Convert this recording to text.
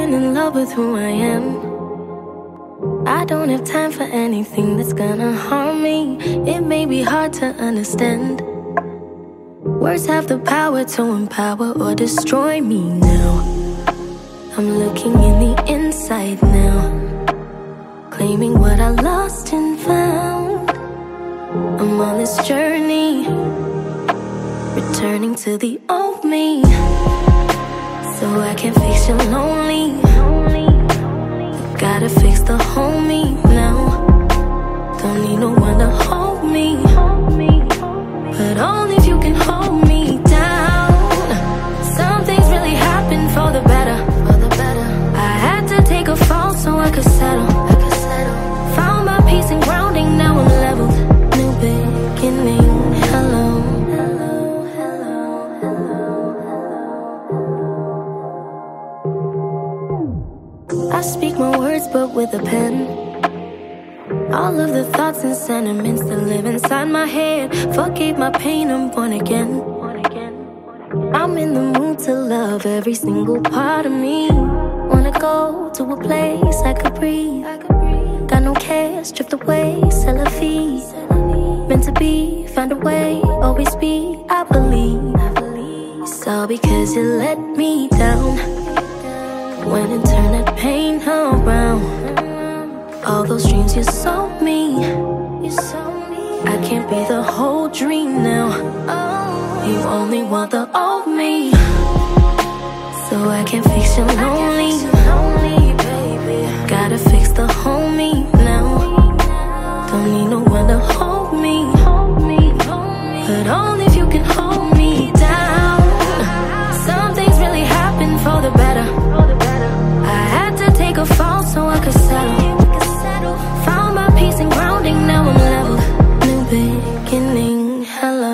falling in love with who I am. I don't have time for anything that's gonna harm me. It may be hard to understand. Words have the power to empower or destroy me now. I'm looking in the inside now, claiming what I lost and found. I'm on this journey, returning to the old me, so I can fix your lonely. You gotta fix the whole me now. Don't need no one to hold me, but only if you can hold me down. Some things really happen for the better. I had to take a fall so I could settle. Found my peace and grounding, now I'm leveled. New beginning, hello. I speak my words but with a pen. All of the thoughts and sentiments that live inside my head. Forgave my pain, I'm born again. I'm in the mood to love every single part of me. Wanna go to a place I could breathe. Got no cares, drift away, c'est la vie. Meant to be, find a way, always be, I believe. It's all because you let me down. Went and turned that pain around. All those dreams you sold me, I can't be the whole dream now. You only want the old me, so I can fix your lonely. Gotta fix the whole me now. Don't need no one to hold me, but only if you can hold me down. Some things really happen for the better. I had to take a fall so I could settle. Found my peace and grounding, now I'm leveled. New beginning, hello.